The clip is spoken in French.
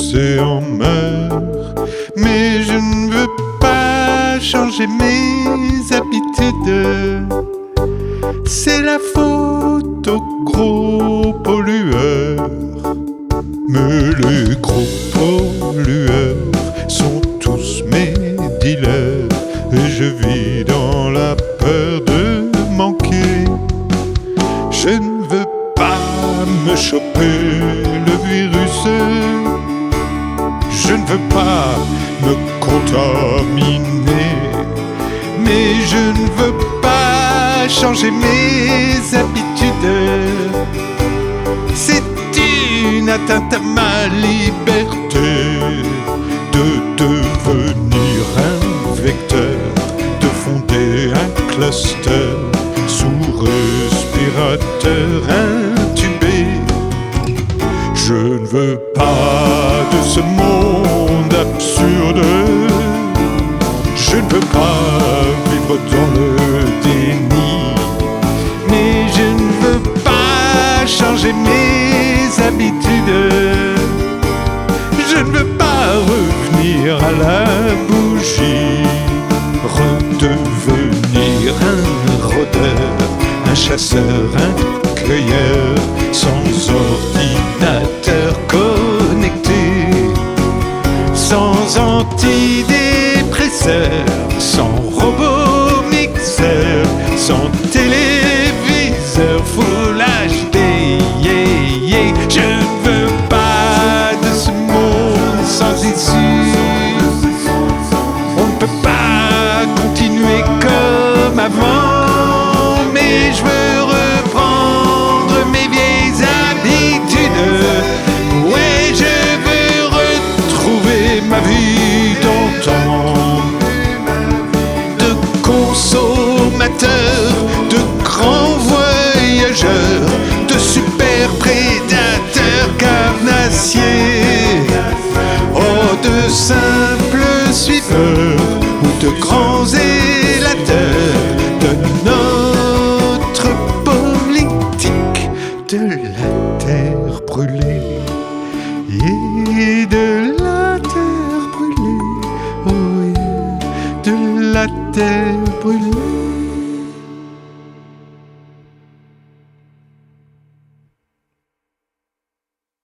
l'océan meurt. Mais je ne veux pas changer mes habitudes. C'est la faute aux gros pollueurs. Mais les gros pollueurs sont tous mes dealers. Et je vis dans la peur de manquer. Je ne veux pas me choper le virus. Je ne veux pas me contaminer. Mais je ne veux pas changer mes habitudes. C'est une atteinte à ma liberté de devenir un vecteur, de fonder un cluster sous respirateur intubé. Je ne veux pas de ce monde absurde. Je ne veux pas vivre dans le déni. Mais je ne veux pas changer mes habitudes. Je ne veux pas revenir à la bougie, redevenir un rôdeur, un chasseur, un cueilleur, sans ordinateur connecté, sans antidépresseur, sans robot mixeur, sans téléviseur Full HD. Je ne veux pas de ce monde sans issue. On ne peut pas continuer comme avant, mais je veux reprendre mes vieilles habitudes. Ouais, je veux retrouver ma vie d'antan, de consommateur, de grand voyageur, de super prédateur carnassier, oh, de simple suiveur ou de grands élateurs de notre politique de la terre brûlée. Et de la terre brûlée, oh yeah, de la terre brûlée.